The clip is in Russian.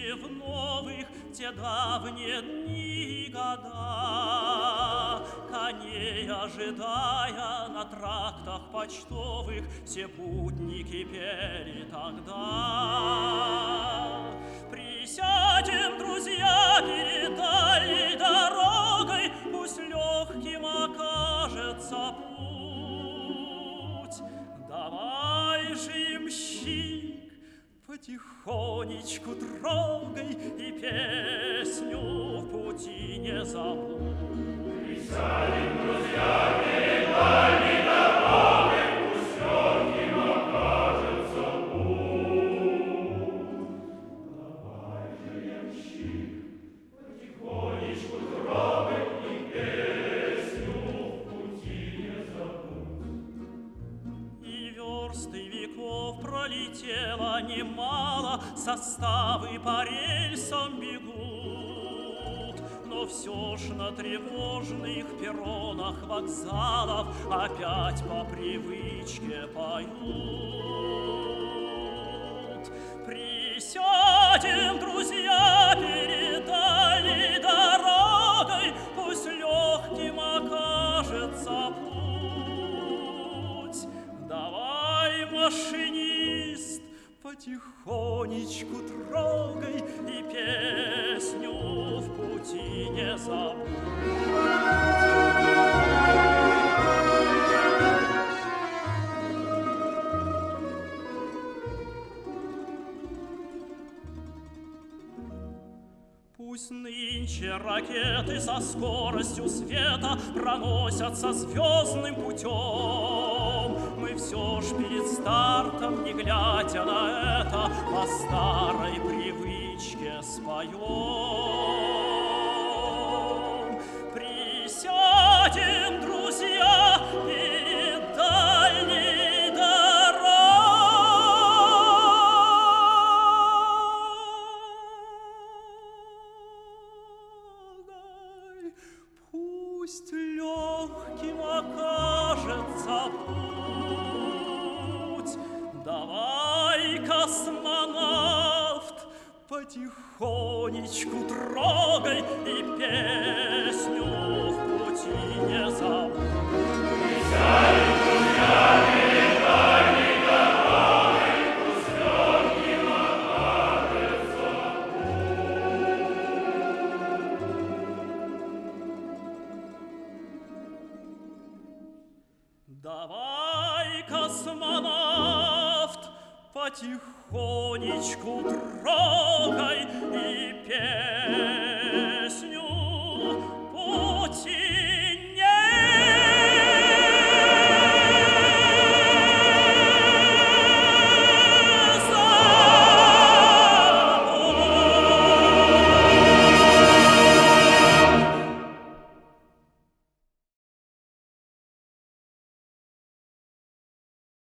вспомните в новых те давние дни и года, коней ожидая на трактах почтовых, все путники пели тогда. Присядем, друзья, перед дальней дорогой, пусть легким окажется путь. Давай же, ямщик, потихонечку трогай и песню в пути не забудь. Присядем, друзья, перед дальней дорогой, пусть легким окажется путь. Давай же, ямщик, потихонечку трогай и песню в пути не забудь. И версты веков пролетело немало, составы по рельсам бегут, но все ж на тревожных перронах вокзалов опять по привычке поют. Присядем, друзья, перед дальней дорогой, пусть легким окажется путь. Давай, машинист, потихонечку трогай и песню в пути не забудь. Пусть нынче ракеты со скоростью света проносятся звездным путем, мы все ж перед стартом, не глядя на это, по старой привычке споем. Присядем, друзья, перед дальней дорогой, пусть легким окажется путь. Давай, космонавт, потихонечку трогай и песню в пути не забудь. Присядем, друзья, перед дальней дорогой, пусть легким окажется путь. Давай, космонавт, потихонечку трогай и песню